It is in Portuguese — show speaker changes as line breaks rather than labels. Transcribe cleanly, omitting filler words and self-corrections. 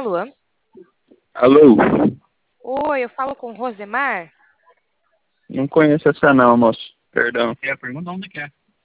Alô?
Alô?
Oi, eu falo com Rosemar?
Não conheço essa não, moço. Perdão. É, pergunta onde que é.